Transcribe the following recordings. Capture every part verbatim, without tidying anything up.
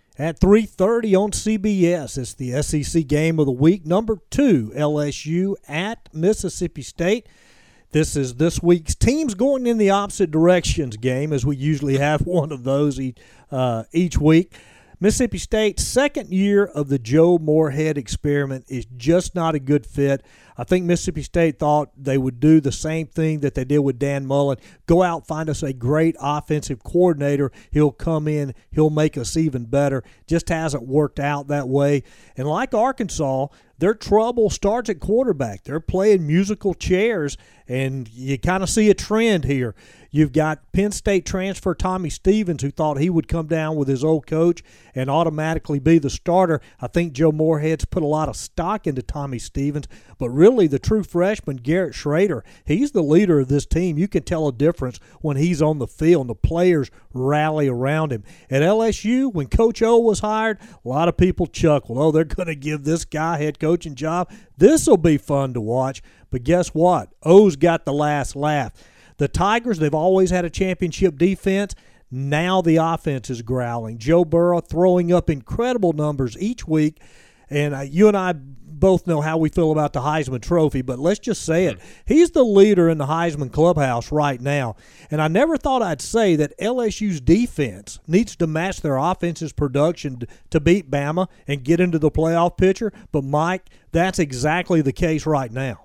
At three thirty on C B S, it's the S E C game of the week, number two, L S U at Mississippi State. This is this week's teams going in the opposite directions game, as we usually have one of those each, uh, each week. Mississippi State's second year of the Joe Moorhead experiment is just not a good fit. I think Mississippi State thought they would do the same thing that they did with Dan Mullen. Go out, find us a great offensive coordinator. He'll come in. He'll make us even better. Just hasn't worked out that way. And like Arkansas, their trouble starts at quarterback. They're playing musical chairs, and you kind of see a trend here. You've got Penn State transfer Tommy Stevens, who thought he would come down with his old coach and automatically be the starter. I think Joe Moorhead's put a lot of stock into Tommy Stevens, but really the true freshman, Garrett Schrader, he's the leader of this team. You can tell a difference when he's on the field and the players rally around him. At L S U, when Coach O was hired, a lot of people chuckled. Oh, they're going to give this guy head coaching job. This will be fun to watch. But guess what? O's got the last laugh. The Tigers, they've always had a championship defense. Now the offense is growling. Joe Burrow throwing up incredible numbers each week. And uh, you and I both know how we feel about the Heisman Trophy, but let's just say it. He's the leader in the Heisman clubhouse right now. And I never thought I'd say that L S U's defense needs to match their offense's production to beat Bama and get into the playoff picture. But, Mike, that's exactly the case right now.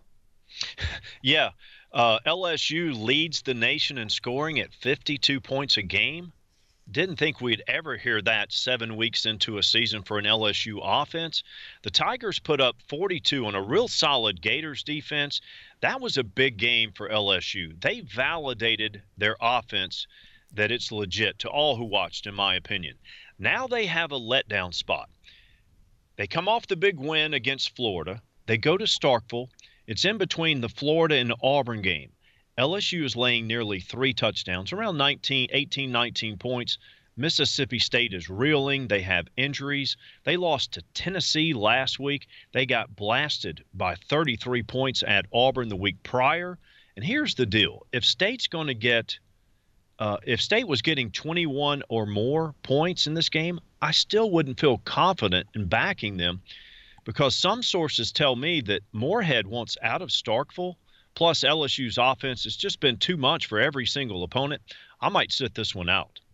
Yeah. Uh, L S U leads the nation in scoring at fifty-two points a game. Didn't think we'd ever hear that seven weeks into a season for an L S U offense. The Tigers put up forty-two on a real solid Gators defense. That was a big game for L S U. They validated their offense that it's legit to all who watched, in my opinion. Now they have a letdown spot. They come off the big win against Florida. They go to Starkville. It's in between the Florida and Auburn game. L S U is laying nearly three touchdowns, around nineteen, eighteen, nineteen points. Mississippi State is reeling. They have injuries. They lost to Tennessee last week. They got blasted by thirty-three points at Auburn the week prior. And here's the deal. If State's going to get uh, – if State was getting twenty-one or more points in this game, I still wouldn't feel confident in backing them, because some sources tell me that Moorhead wants out of Starkville, plus L S U's offense has just been too much for every single opponent. I might sit this one out.